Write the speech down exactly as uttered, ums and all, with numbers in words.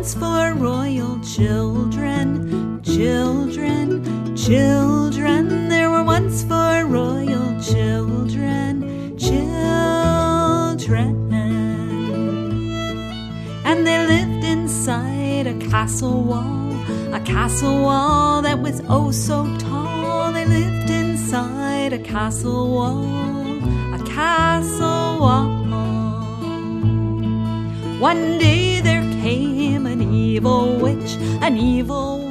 once for royal children, children, children. There were once for royal children, children. And they lived inside a castle wall, a castle wall that was oh so tall. They lived inside a castle wall, a castle wall. One day there came an evil witch, an evil